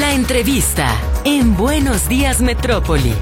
La entrevista en Buenos Días Metrópoli.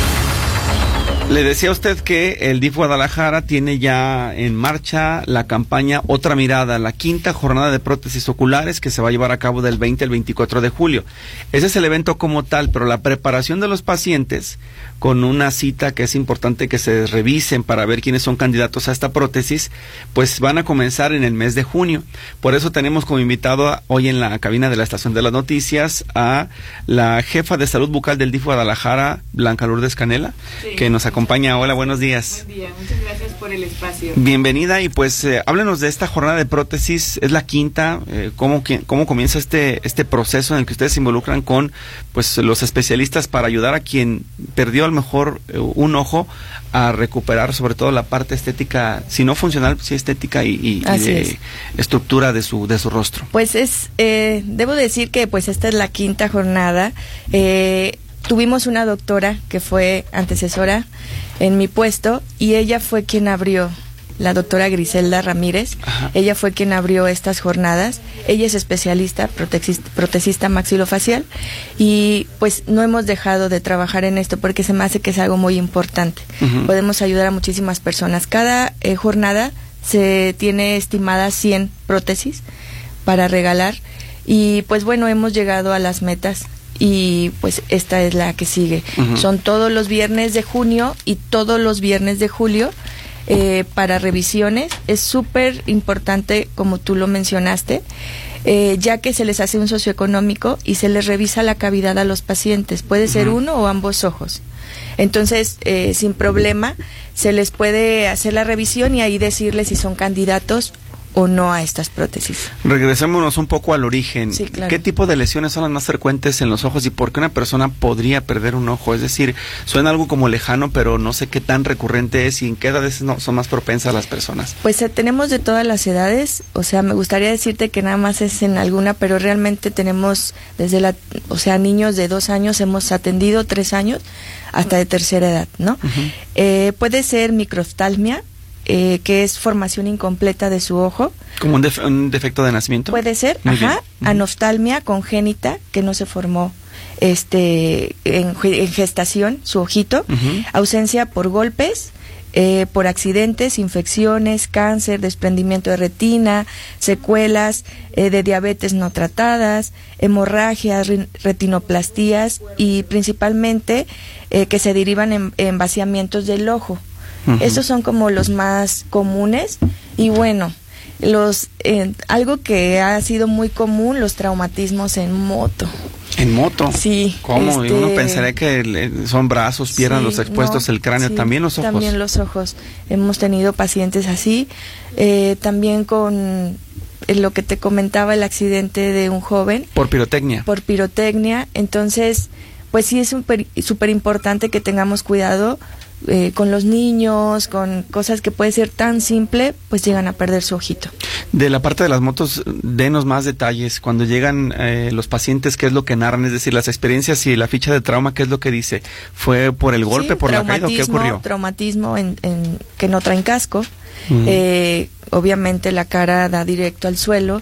Le decía a usted que el DIF Guadalajara tiene ya en marcha la campaña Otra Mirada, la 5ª jornada de prótesis oculares que se va a llevar a cabo del 20 al 24 de julio. Ese es el evento como tal, pero la preparación de los pacientes con una cita que es importante que se revisen para ver quiénes son candidatos a esta prótesis, pues van a comenzar en el mes de junio. Por eso tenemos como invitado hoy en la cabina de la Estación de las Noticias a la jefa de salud bucal del DIF Guadalajara, Blanca Lourdes Canela, sí, que nos acompaña. Hola, buenos días. Buen día, muchas gracias por el espacio. Bienvenida y pues háblenos de esta jornada de prótesis, es la 5ª, ¿cómo comienza este proceso en el que ustedes se involucran con pues los especialistas para ayudar a quien perdió a lo mejor un ojo a recuperar sobre todo la parte estética, si no funcional, sí estética y de estructura de su rostro? Pues debo decir que pues esta es la 5ª jornada. Tuvimos una doctora que fue antecesora en mi puesto y ella fue quien abrió, la doctora Griselda Ramírez. Ajá. Ella fue quien abrió estas jornadas. Ella es especialista, protesista maxilofacial, y pues no hemos dejado de trabajar en esto porque se me hace que es algo muy importante. Uh-huh. Podemos ayudar a muchísimas personas. Cada jornada se tiene estimadas 100 prótesis para regalar y pues bueno, hemos llegado a las metas. Y pues esta es la que sigue. Uh-huh. Son todos los viernes de junio y todos los viernes de julio para revisiones. Es súper importante, como tú lo mencionaste, ya que se les hace un socioeconómico y se les revisa la cavidad a los pacientes. Puede uh-huh. ser uno o ambos ojos. Entonces, sin problema, se les puede hacer la revisión y ahí decirles si son candidatos o no a estas prótesis. Regresémonos un poco al origen. Sí, claro. ¿Qué tipo de lesiones son las más frecuentes en los ojos y por qué una persona podría perder un ojo? Es decir, suena algo como lejano, pero no sé qué tan recurrente es y en qué edades son más propensas las personas. Pues tenemos de todas las edades, o sea, me gustaría decirte que nada más es en alguna, pero realmente tenemos desde niños de 2 años, hemos atendido 3 años, hasta de tercera edad, ¿no? Uh-huh. Puede ser microftalmia, que es formación incompleta de su ojo. ¿Como un defecto de nacimiento? Puede ser, muy ajá. Bien. Anoftalmia congénita, que no se formó en gestación, su ojito. Uh-huh. Ausencia por golpes, por accidentes, infecciones, cáncer, desprendimiento de retina, secuelas de diabetes no tratadas, hemorragias, retinoplastías y principalmente que se derivan en vaciamientos del ojo. Uh-huh. Estos son como los más comunes y bueno, algo que ha sido muy común, los traumatismos en moto. ¿En moto? Sí. ¿Cómo? Uno pensaría que son brazos, piernas, sí, los expuestos, el cráneo, sí, también los ojos. También los ojos. Hemos tenido pacientes así, también con lo que te comentaba, el accidente de un joven. ¿Por pirotecnia? Por pirotecnia, entonces, pues sí es súper importante que tengamos cuidado con los niños, con cosas que puede ser tan simple, pues llegan a perder su ojito. De la parte de las motos, denos más detalles. Cuando llegan los pacientes, ¿qué es lo que narran? Es decir, las experiencias y la ficha de trauma, ¿qué es lo que dice? ¿Fue por el golpe, por la caída o qué ocurrió? Traumatismo en que no traen casco. Uh-huh. Obviamente la cara da directo al suelo,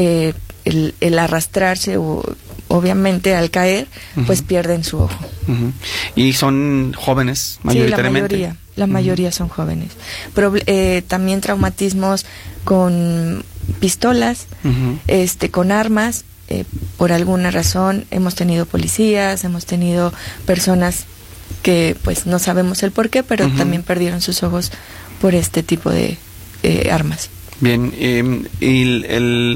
el arrastrarse o obviamente al caer, uh-huh. pues pierden su ojo. Uh-huh. ¿Y son jóvenes mayoritariamente? Sí, la mayoría son jóvenes. También traumatismos con pistolas, uh-huh. Con armas, por alguna razón hemos tenido policías, hemos tenido personas que pues no sabemos el por qué, pero uh-huh. también perdieron sus ojos por este tipo de armas. Bien, y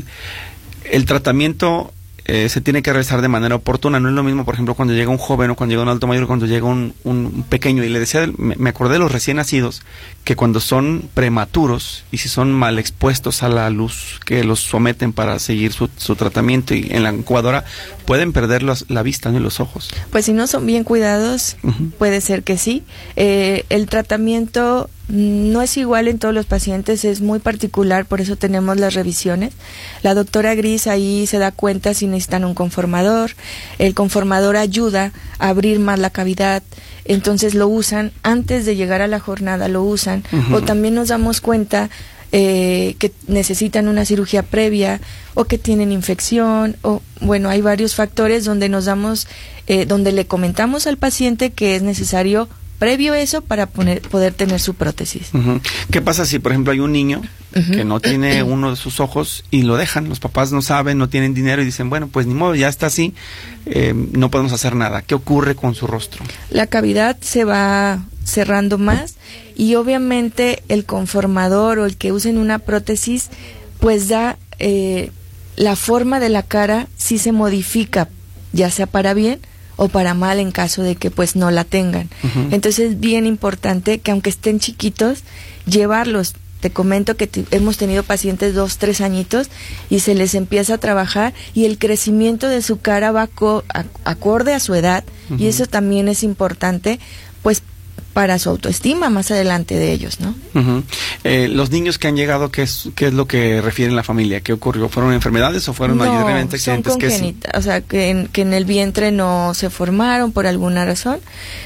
el tratamiento se tiene que realizar de manera oportuna. No es lo mismo, por ejemplo, cuando llega un joven o cuando llega un adulto mayor, cuando llega un pequeño. Y le decía, me acordé de los recién nacidos, que cuando son prematuros y si son mal expuestos a la luz que los someten para seguir su tratamiento y en la incubadora, pueden perder la vista, ¿no? Y los ojos. Pues si no son bien cuidados, uh-huh. puede ser que sí. El tratamiento no es igual en todos los pacientes, es muy particular, por eso tenemos las revisiones. La doctora Gris ahí se da cuenta si necesitan un conformador. El conformador ayuda a abrir más la cavidad, entonces lo usan antes de llegar a la jornada, lo usan. Uh-huh. O también nos damos cuenta que necesitan una cirugía previa o que tienen infección, o bueno, hay varios factores donde donde le comentamos al paciente que es necesario previo eso para poder tener su prótesis. ¿Qué pasa si, por ejemplo, hay un niño que no tiene uno de sus ojos y lo dejan? Los papás no saben, no tienen dinero y dicen, bueno, pues ni modo, ya está así, no podemos hacer nada. ¿Qué ocurre con su rostro? La cavidad se va cerrando más y obviamente el conformador o el que usen una prótesis pues da la forma de la cara sí se modifica, ya sea para bien o para mal en caso de que pues no la tengan. Entonces es bien importante que aunque estén chiquitos, llevarlos. Te comento que hemos tenido pacientes 2, 3 añitos y se les empieza a trabajar y el crecimiento de su cara va acorde a su edad y eso también es importante pues para su autoestima más adelante de ellos, ¿no? Los niños que han llegado, ¿qué es lo que refiere la familia? ¿Qué ocurrió? ¿Fueron enfermedades o fueron mayormente accidentes? Son congénitas, o sea, que en el vientre no se formaron por alguna razón.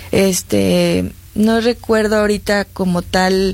No recuerdo ahorita como tal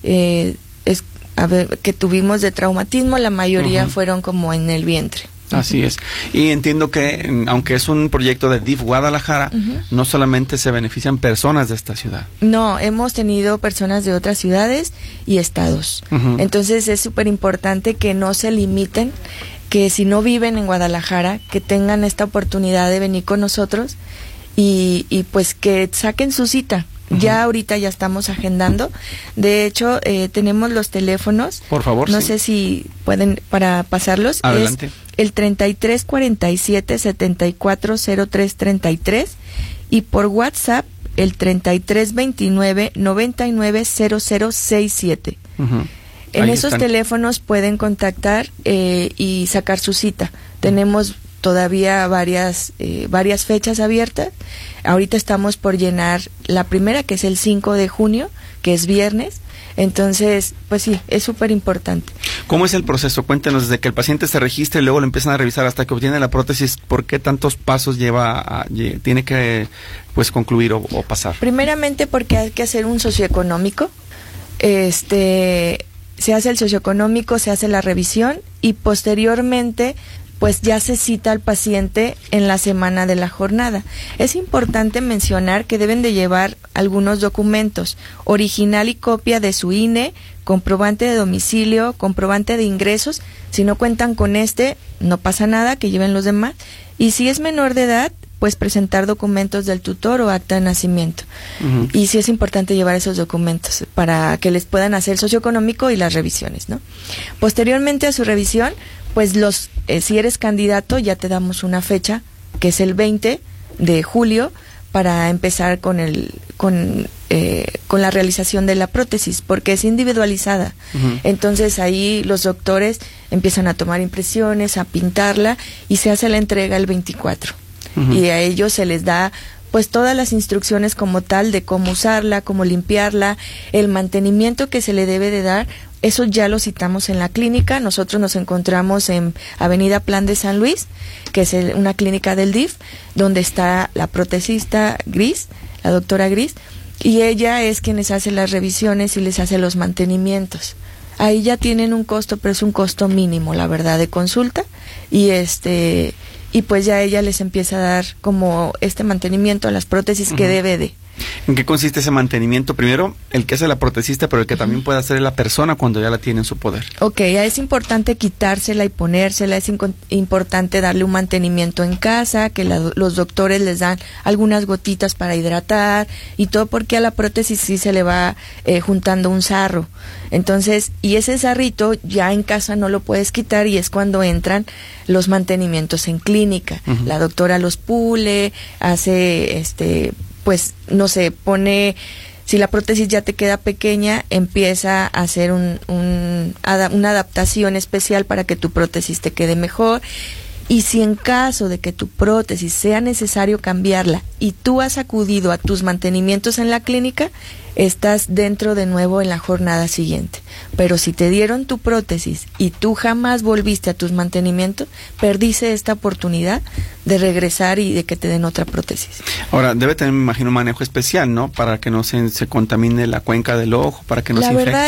que tuvimos de traumatismo, la mayoría fueron como en el vientre. Así es. Y entiendo que, aunque es un proyecto de DIF Guadalajara, no solamente se benefician personas de esta ciudad. No, hemos tenido personas de otras ciudades y estados. Entonces es súper importante que no se limiten, que si no viven en Guadalajara, que tengan esta oportunidad de venir con nosotros y pues que saquen su cita. Ya ahorita ya estamos agendando. De hecho, tenemos los teléfonos. Por favor, no sé si pueden para pasarlos. Adelante. Es el 33 47 74 03 33 y por WhatsApp el 33 29 99 0067. En esos teléfonos pueden contactar y sacar su cita. Tenemos todavía varias fechas abiertas. Ahorita estamos por llenar la primera, que es el 5 de junio, que es viernes. Entonces, pues sí, es súper importante. ¿Cómo es el proceso? Cuéntenos, desde que el paciente se registra y luego lo empiezan a revisar hasta que obtiene la prótesis, ¿por qué tantos pasos tiene que pues concluir o pasar? Primeramente porque hay que hacer un socioeconómico. Se hace el socioeconómico, se hace la revisión y posteriormente pues ya se cita al paciente en la semana de la jornada. Es importante mencionar que deben de llevar algunos documentos, original y copia de su INE, comprobante de domicilio, comprobante de ingresos. Si no cuentan con no pasa nada, que lleven los demás. Y si es menor de edad, pues presentar documentos del tutor o acta de nacimiento. Y sí es importante llevar esos documentos para que les puedan hacer el socioeconómico y las revisiones, ¿no? Posteriormente a su revisión, pues si eres candidato ya te damos una fecha, que es el 20 de julio, para empezar con la realización de la prótesis, porque es individualizada. Entonces ahí los doctores empiezan a tomar impresiones, a pintarla y se hace la entrega el 24. Y a ellos se les da pues todas las instrucciones como tal de cómo usarla, cómo limpiarla, el mantenimiento que se le debe de dar. Eso ya lo citamos en la clínica. Nosotros nos encontramos en Avenida Plan de San Luis, que es una clínica del DIF, donde está la protesista Gris, la doctora Gris, y ella es quien les hace las revisiones y les hace los mantenimientos. Ahí ya tienen un costo, pero es un costo mínimo, la verdad, de consulta, y pues ya ella les empieza a dar como mantenimiento a las prótesis que debe de. ¿En qué consiste ese mantenimiento? Primero, el que hace la protesista, pero el que también puede hacer la persona cuando ya la tiene en su poder. Ok, es importante quitársela y ponérsela, es importante darle un mantenimiento en casa, que los doctores les dan algunas gotitas para hidratar y todo, porque a la prótesis sí se le va juntando un sarro. Entonces, y ese sarrito ya en casa no lo puedes quitar y es cuando entran los mantenimientos en clínica. La doctora los pule, hace pues no sé, si la prótesis ya te queda pequeña, empieza a hacer una adaptación especial para que tu prótesis te quede mejor. Y si en caso de que tu prótesis sea necesario cambiarla y tú has acudido a tus mantenimientos en la clínica, estás dentro de nuevo en la jornada siguiente. Pero si te dieron tu prótesis y tú jamás volviste a tus mantenimientos, perdiste esta oportunidad de regresar y de que te den otra prótesis. Ahora, debe tener, me imagino, un manejo especial, ¿no? Para que no se contamine la cuenca del ojo, para que no se infecte. La verdad es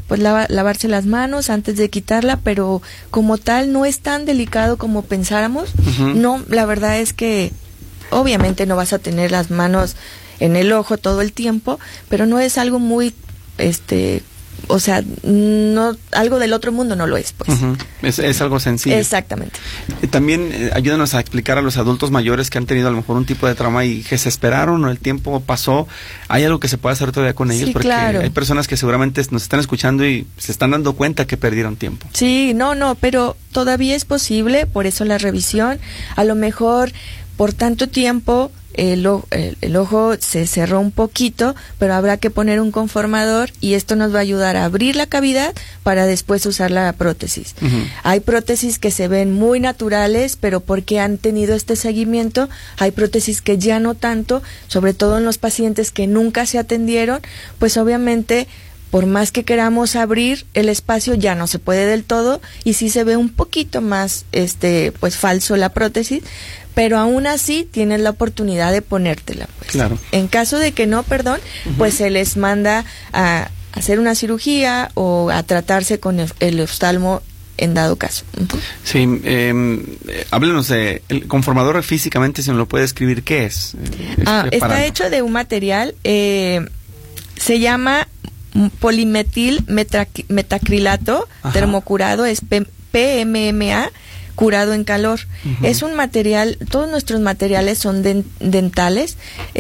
pues lavarse las manos antes de quitarla, pero como tal no es tan delicado como pensáramos. No, la verdad es que obviamente no vas a tener las manos en el ojo todo el tiempo, pero no es algo muy, o sea, no, algo del otro mundo no lo es, pues. Es algo sencillo. Exactamente. También ayúdanos a explicar a los adultos mayores que han tenido a lo mejor un tipo de trauma y que se esperaron o el tiempo pasó. ¿Hay algo que se puede hacer todavía con ellos? Sí, porque claro. hay personas que seguramente nos están escuchando y se están dando cuenta que perdieron tiempo. Sí, no, pero todavía es posible, por eso la revisión. A lo mejor por tanto tiempo el ojo se cerró un poquito, pero habrá que poner un conformador y esto nos va a ayudar a abrir la cavidad para después usar la prótesis. Hay prótesis que se ven muy naturales, pero porque han tenido este seguimiento. Hay prótesis que ya no tanto, sobre todo en los pacientes que nunca se atendieron, pues obviamente por más que queramos abrir el espacio ya no se puede del todo y sí se ve un poquito más pues falso la prótesis, pero aún así tienes la oportunidad de ponértela, pues. Claro. En caso de que no, pues se les manda a hacer una cirugía o a tratarse con el oftalmo en dado caso. Sí, háblenos de el conformador físicamente, si nos lo puede escribir, ¿qué es? Está hecho de un material, se llama polimetil metacrilato termocurado, es PMMA, curado en calor. Es un material, todos nuestros materiales son dentales.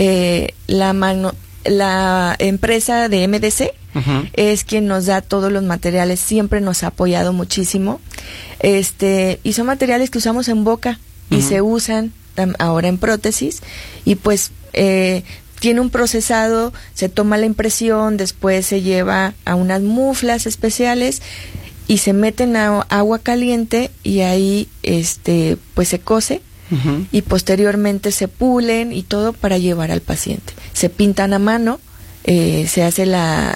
La empresa de MDC es quien nos da todos los materiales, siempre nos ha apoyado muchísimo. Y son materiales que usamos en boca y se usan ahora en prótesis y pues tiene un procesado, se toma la impresión, después se lleva a unas muflas especiales y se meten a agua caliente y ahí pues se cose y posteriormente se pulen y todo para llevar al paciente. Se pintan a mano, se hace la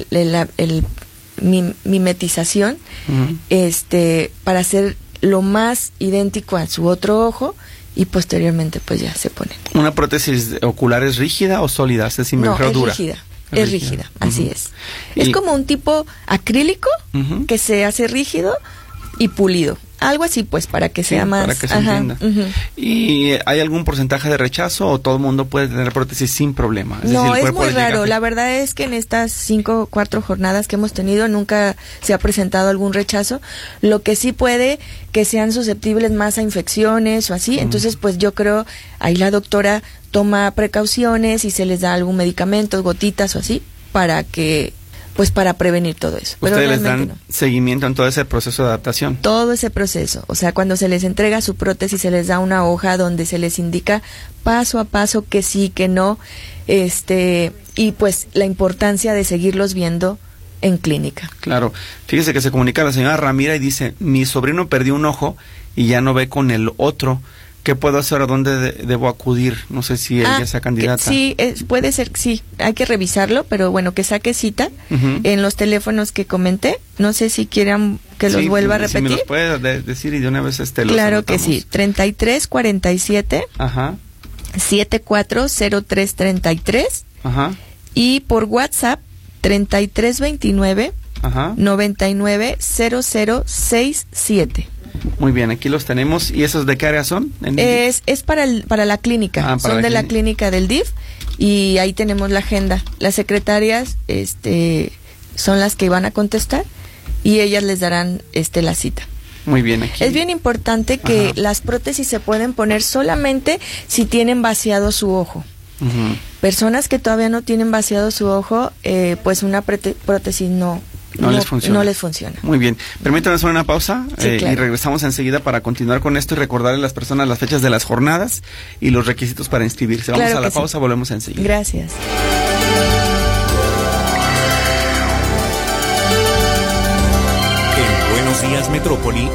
mimetización para hacer lo más idéntico a su otro ojo y posteriormente pues ya se pone. ¿Una prótesis ocular es rígida o sólida? Es decir, no, es dura. rígida. Es rígida, así es. Es como un tipo acrílico que se hace rígido y pulido. Algo así, pues, para que sea más... Para que se entienda. ¿Y hay algún porcentaje de rechazo o todo el mundo puede tener prótesis sin problema? No, es muy raro. La verdad es que en estas 4 jornadas que hemos tenido nunca se ha presentado algún rechazo. Lo que sí puede que sean susceptibles más a infecciones o así. Entonces, pues yo creo ahí la doctora toma precauciones y se les da algún medicamento, gotitas o así, para que... pues para prevenir todo eso. Pero ¿ustedes les dan seguimiento en todo ese proceso de adaptación? Todo ese proceso. O sea, cuando se les entrega su prótesis, se les da una hoja donde se les indica paso a paso que sí, que no, y pues la importancia de seguirlos viendo en clínica. Claro. Fíjese que se comunica la señora Ramira y dice, mi sobrino perdió un ojo y ya no ve con el otro. ¿Qué puedo hacer? ¿A dónde debo acudir? No sé si ella sea candidata. Sí, puede ser, sí. Hay que revisarlo, pero bueno, que saque cita en los teléfonos que comenté. No sé si quieran que los vuelva a repetir. Si me los puede decir y de una vez los claro anotamos. Que sí. 3347 740333 y por WhatsApp 3329 990067. Muy bien, aquí los tenemos. ¿Y esos de qué área son? Es para la clínica. Son de la clínica del DIF y ahí tenemos la agenda. Las secretarias son las que van a contestar y ellas les darán la cita. Muy bien, aquí. Es bien importante que las prótesis se pueden poner solamente si tienen vaciado su ojo. Personas que todavía no tienen vaciado su ojo, pues una prótesis no les funciona. Muy bien. Permítanme hacer una pausa sí, claro. Y regresamos enseguida para continuar con esto y recordarle a las personas las fechas de las jornadas y los requisitos para inscribirse. Vamos a la pausa, volvemos enseguida. Gracias. En Buenos Días Metrópoli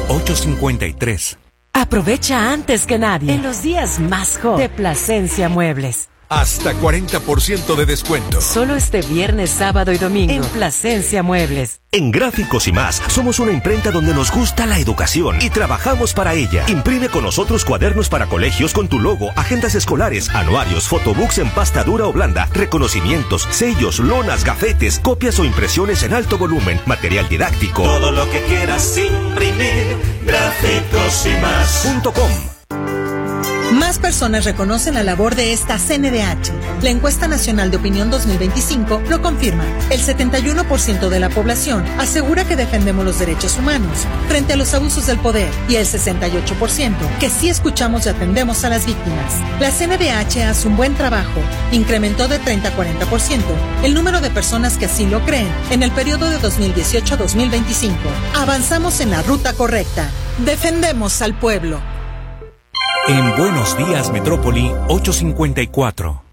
853. Aprovecha antes que nadie en los días más hot de Plasencia Muebles. Hasta 40% de descuento. Solo este viernes, sábado y domingo en Plasencia Muebles. En Gráficos y Más, somos una imprenta donde nos gusta la educación y trabajamos para ella. Imprime con nosotros cuadernos para colegios con tu logo, agendas escolares, anuarios, photobooks en pasta dura o blanda, reconocimientos, sellos, lonas, gafetes, copias o impresiones en alto volumen, material didáctico. Todo lo que quieras imprimir, Gráficos y Más.com. Más personas reconocen la labor de esta CNDH. La encuesta nacional de opinión 2025 lo confirma. El 71% de la población asegura que defendemos los derechos humanos frente a los abusos del poder y el 68% que sí escuchamos y atendemos a las víctimas. La CNDH hace un buen trabajo. Incrementó de 30 a 40% el número de personas que así lo creen en el periodo de 2018 a 2025. Avanzamos en la ruta correcta. Defendemos al pueblo. En Buenos Días Metrópoli, 8:54.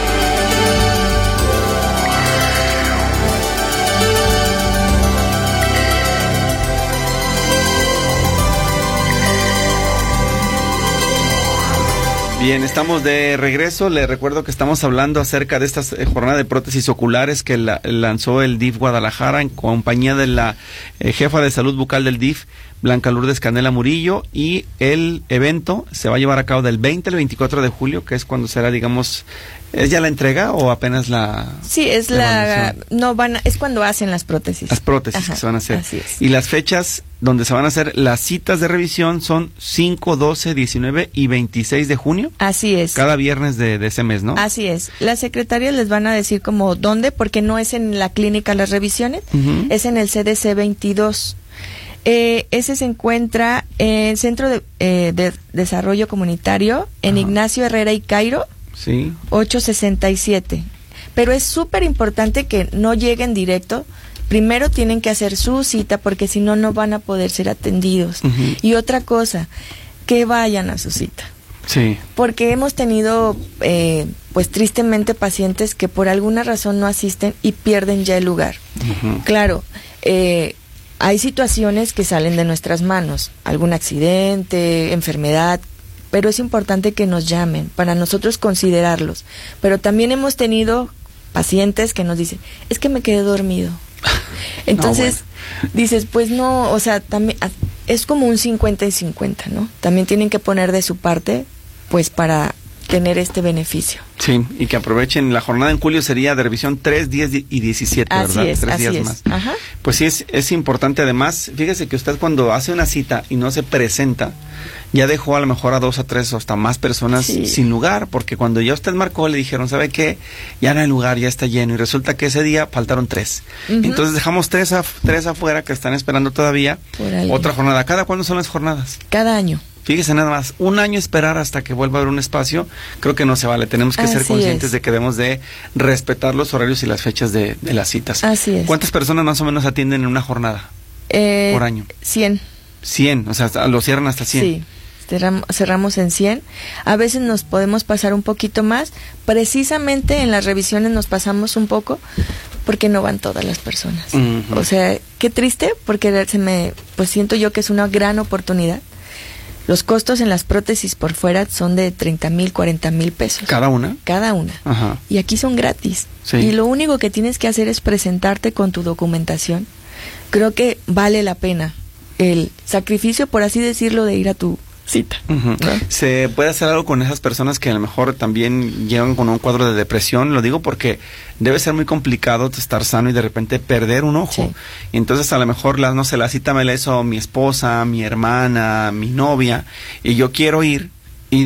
Bien, estamos de regreso. Le recuerdo que estamos hablando acerca de esta jornada de prótesis oculares que lanzó el DIF Guadalajara en compañía de la jefa de salud bucal del DIF, Blanca Lourdes Canela Murillo, y el evento se va a llevar a cabo del 20 al 24 de julio, que es cuando será, digamos, ¿es ya la entrega o apenas la...? Sí, es es cuando hacen las prótesis. Las prótesis. Ajá, que se van a hacer. Así es. Y las fechas donde se van a hacer las citas de revisión son 5, 12, 19 y 26 de junio. Así es. Cada viernes de ese mes, ¿no? Así es. Las secretarias les van a decir como dónde, porque no es en la clínica las revisiones, es en el CDC 22. Ese se encuentra en Centro de Desarrollo Comunitario, en Ignacio Herrera y Cairo, sí. 867. Pero es súper importante que no lleguen directo. Primero tienen que hacer su cita, porque si no, no van a poder ser atendidos. Y otra cosa, que vayan a su cita. Sí. Porque hemos tenido, pues tristemente, pacientes que por alguna razón no asisten y pierden ya el lugar. Claro, hay situaciones que salen de nuestras manos, algún accidente, enfermedad, pero es importante que nos llamen para nosotros considerarlos. Pero también hemos tenido pacientes que nos dicen, es que me quedé dormido. Entonces, dices, pues no, o sea, también es como un 50 y 50, ¿no? También tienen que poner de su parte, pues para tener este beneficio. Sí, y que aprovechen. La jornada en julio sería de revisión 3, 10 y 17, así ¿verdad? Es, 3 así días es. más. Ajá. Pues sí, es importante. Además, fíjese que usted cuando hace una cita y no se presenta, ya dejó a lo mejor a 2 a 3 o hasta más personas sin lugar, porque cuando ya usted marcó le dijeron, ¿sabe qué? Ya no hay lugar, ya está lleno, y resulta que ese día faltaron 3. Entonces dejamos 3 afuera que están esperando todavía otra jornada. ¿Cada cuándo son las jornadas? Cada año. Fíjese nada más, un año esperar hasta que vuelva a haber un espacio, creo que no se vale. Tenemos que ser conscientes de que debemos de respetar los horarios y las fechas de las citas. Así es. ¿Cuántas personas más o menos atienden en una jornada por año? 100. 100, o sea, lo cierran hasta 100. Sí, cerramos en 100. A veces nos podemos pasar un poquito más. Precisamente en las revisiones nos pasamos un poco porque no van todas las personas. O sea, qué triste, porque pues siento yo que es una gran oportunidad. Los costos en las prótesis por fuera son de 30,000, 40,000 pesos. ¿Cada una? Cada una. Ajá. Y aquí son gratis. Sí. Y lo único que tienes que hacer es presentarte con tu documentación. Creo que vale la pena el sacrificio, por así decirlo, de ir a tu cita. ¿No? ¿Se puede hacer algo con esas personas que a lo mejor también llegan con un cuadro de depresión? Lo digo porque debe ser muy complicado estar sano y de repente perder un ojo. Sí. Y entonces a lo mejor la cita me la hizo mi esposa, mi hermana, mi novia, y yo quiero ir, y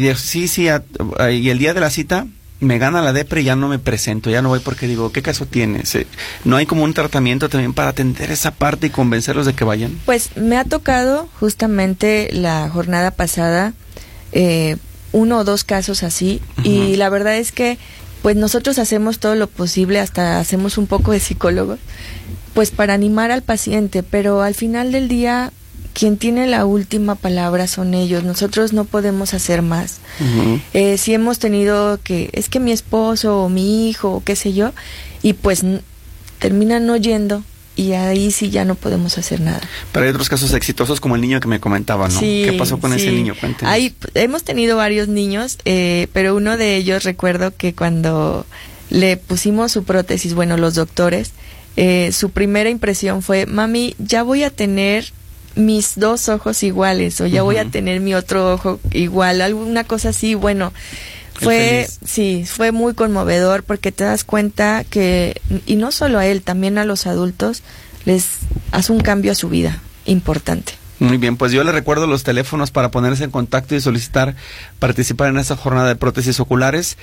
y el día de la cita me gana la depre y ya no me presento, ya no voy porque digo, ¿qué caso tiene? ¿No hay como un tratamiento también para atender esa parte y convencerlos de que vayan? Pues me ha tocado justamente la jornada pasada 1 o 2 casos así, y la verdad es que pues nosotros hacemos todo lo posible, hasta hacemos un poco de psicólogos, pues para animar al paciente, pero al final del día quien tiene la última palabra son ellos. Nosotros no podemos hacer más. Si hemos tenido es que mi esposo o mi hijo o qué sé yo, y pues terminan no yendo y ahí sí ya no podemos hacer nada. Pero hay otros casos exitosos como el niño que me comentaba, ¿no? Sí, ¿Qué pasó con ese niño? Cuéntenos. Hemos tenido varios niños, pero uno de ellos recuerdo que cuando le pusimos su prótesis, bueno, los doctores, su primera impresión fue, mami, ya voy a tener mis 2 ojos iguales, o ya voy a tener mi otro ojo igual, alguna cosa así. Bueno, fue muy conmovedor, porque te das cuenta que, y no solo a él, también a los adultos les hace un cambio a su vida importante. Muy bien, pues yo le recuerdo los teléfonos para ponerse en contacto y solicitar participar en esta jornada de prótesis oculares: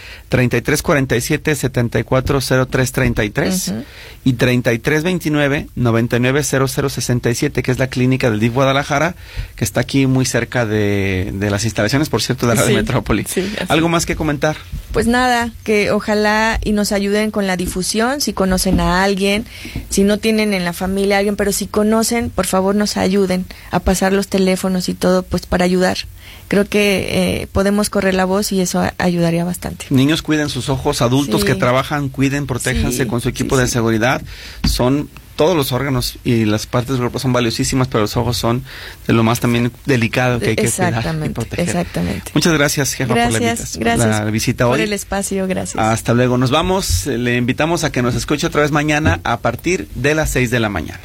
3347-740333 y 3329-990067, que es la clínica del DIF Guadalajara, que está aquí muy cerca de las instalaciones, por cierto, de la Radio Metrópoli. ¿Algo más que comentar? Pues nada, que ojalá y nos ayuden con la difusión, si conocen a alguien, si no tienen en la familia a alguien, pero si conocen, por favor nos ayuden a pasar los teléfonos y todo, pues para ayudar. Creo que podemos correr la voz y eso ayudaría bastante. Niños, cuiden sus ojos; adultos que trabajan, cuiden, protéjanse con su equipo de seguridad. Son todos los órganos y las partes del cuerpo son valiosísimas, pero los ojos son de lo más también delicado que hay que cuidar y proteger. Exactamente. Muchas gracias, jefa, por la visita hoy. Por el espacio, gracias. Hasta luego. Nos vamos. Le invitamos a que nos escuche otra vez mañana a partir de las 6 de la mañana.